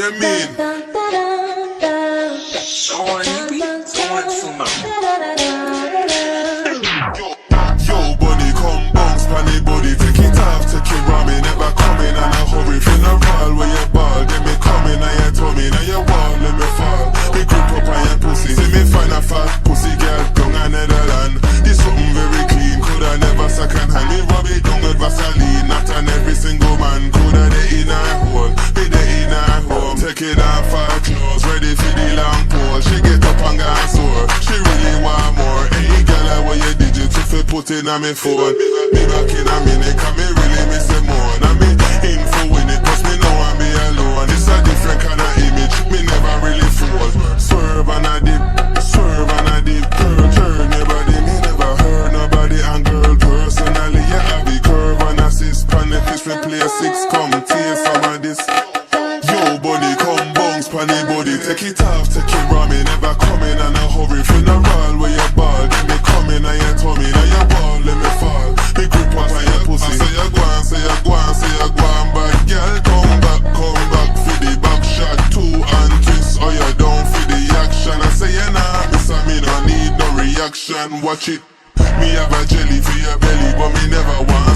I mean. Yo, bunny, come bounce, panny body, take it off, take it ramming, never coming and a hurry. Funeral where you ball, then me coming and you tummy, now you wall, let me fall. Me grip up on your pussy, see me find a fat pussy girl down a Netherland. This something very clean, coulda never second hand. Me rub it down with Vaseline, not on every single man. Coulda the inner hole, be the inner home. Take it off her clothes, ready for the long pole. She get up and go sore, she really want more. Hey girl, where you did it if you put in on me phone? Me back in a minute, cause me really miss the more. Now me in for win it, cause me know I'm be alone. It's a different kind of image, me never really fall. Swerve and a dip, swerve and a dip. Girl, turn your body, me never hurt nobody. And girl, personally, you have the curve and assist. Pan the fish, we play 6, come taste some of this. Yo, buddy, come bounce, panny body, take it off, take it ramming, never coming and a hurry. Funeral where you ball, then me coming and you tummy, now you ball, let me fall. Me grip up on your pussy, say you go on, say you go on, say you go on, but girl, come back for the back shot, 2 and twist, or you down for the action. I say you nah, miss me no need no reaction, watch it. Me have a jelly for your belly, but me never want